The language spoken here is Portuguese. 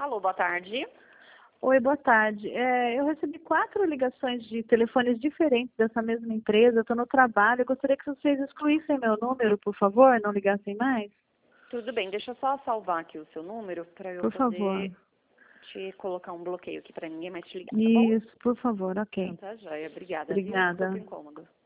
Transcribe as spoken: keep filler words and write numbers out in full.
Alô, boa tarde. Oi, boa tarde. É, eu recebi quatro ligações de telefones diferentes dessa mesma empresa. Estou no trabalho. Eu gostaria que vocês excluíssem meu número, por favor, não ligassem mais. Tudo bem, deixa eu só salvar aqui o seu número para eu Por favor. poder te colocar um bloqueio aqui para ninguém mais te ligar, tá bom? Isso, por favor, Então ok. tá joia, obrigada, viu? Desculpa o Obrigada. incômodo.